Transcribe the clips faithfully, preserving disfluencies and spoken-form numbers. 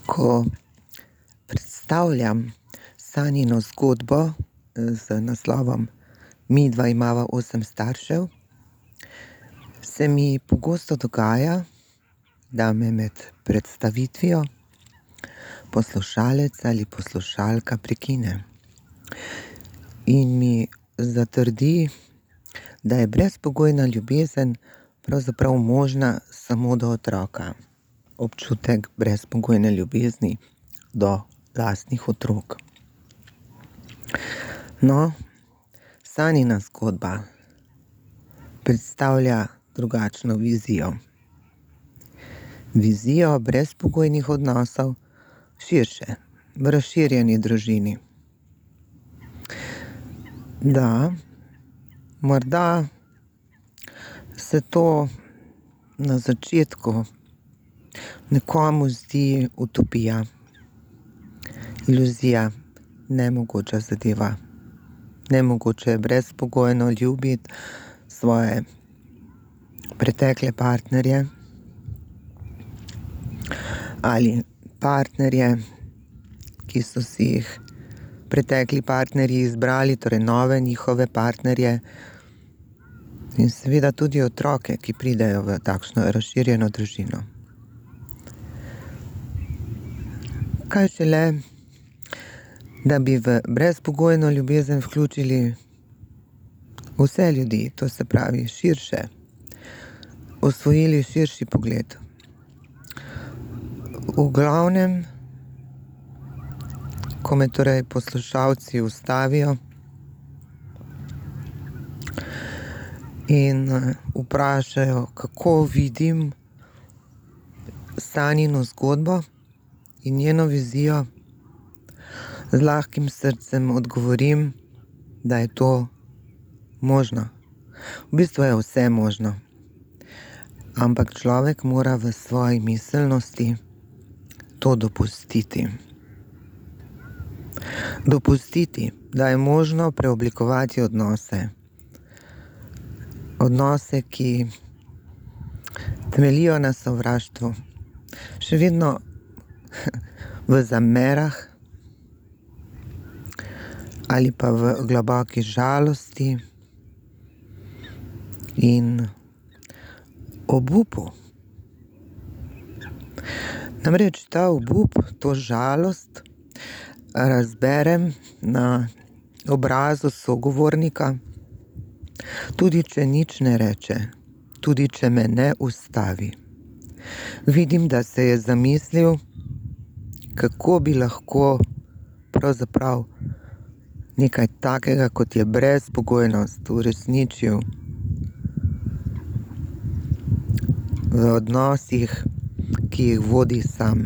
Ko predstavljam Sanjino zgodbo z naslovom Midva imava osem staršev, se mi pogosto dogaja, da me med predstavitvijo poslušalec ali poslušalka prekine in mi zatrdi, da je brezpogojna ljubezen pravzaprav možna samo do otroka. Občutek brezpogojne ljubezni do lastnih otrok. No, Sanjina zgodba predstavlja drugačno vizijo. Vizijo brezpogojnih odnosov širše, v razširjeni družini. Da, morda se to na začetku nekomu zdi utopija, iluzija, nemogoča zadeva. Nemogoče je brezpogojno ljubiti svoje pretekle partnerje ali partnerje, ki so si jih pretekli partnerji izbrali, torej nove njihove partnerje, in seveda tudi otroke, ki pridejo v takšno razširjeno družino. Kaj šele, da bi v brezpogojno ljubezen vključili vse ljudi, to se pravi širše, osvojili širši pogled. V glavnem, ko me torej poslušalci ustavijo in vprašajo, kako vidim Sanjino zgodbo in njeno vizijo, z lahkim srcem odgovorim, da je to možno. V bistvu je vse možno, ampak človek mora v svoji miselnosti to dopustiti. Dopustiti, da je možno preoblikovati odnose. Odnose, ki temeljijo na sovraštvu, še vedno v zamerah ali pa v globoki žalosti in obupu. Namreč ta obup, to žalost razberem na obrazu sogovornika, tudi če nič ne reče, tudi če me ne ustavi. Vidim, da se je zamislil, kako bi lahko pravzaprav nekaj takega, kot je brezpogojnost, uresničil v odnosih, ki jih vodi sam.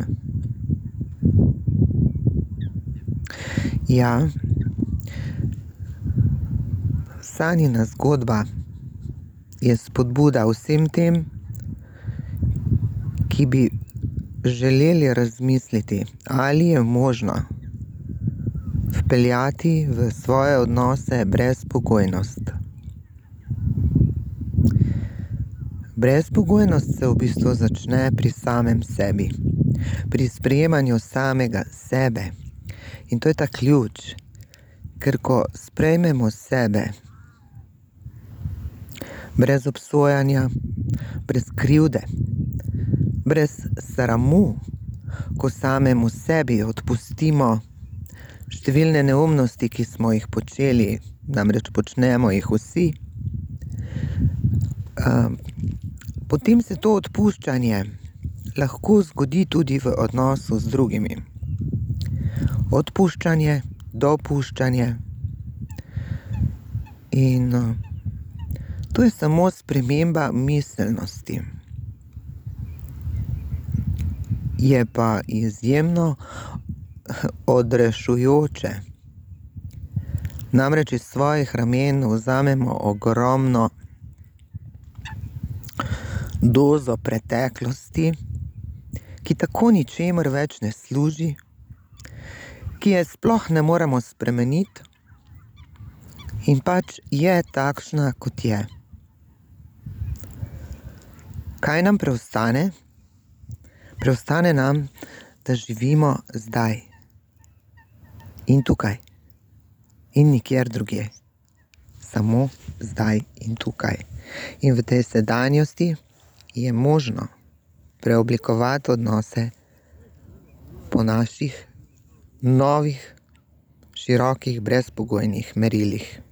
Ja, Sanjina zgodba je spodbuda vsem tem, ki bi želeli razmisliti, ali je možno vpeljati v svoje odnose brezpogojnost. Brezpogojnost se v bistvu začne pri samem sebi, pri sprejemanju samega sebe. In to je ta ključ, ker ko sprejmemo sebe, brez obsojanja, brez krivde, brez sramu, ko samemu sebi odpustimo številne neumnosti, ki smo jih počeli, namreč počnemo jih vsi, potem se to odpuščanje lahko zgodi tudi v odnosu z drugimi. Odpuščanje, dopuščanje. In to je samo sprememba miselnosti. Je pa izjemno odrešujoče. Namreč iz svojih ramen vzamemo ogromno dozo preteklosti, ki tako ničemur več ne služi, ki je sploh ne moremo spremeniti in pač je takšna, kot je. Kaj nam preostane? Preostane nam, da živimo zdaj in tukaj in nikjer drugje. Samo zdaj in tukaj. In v tej sedanjosti je možno preoblikovati odnose po naših novih, širokih, brezpogojnih merilih.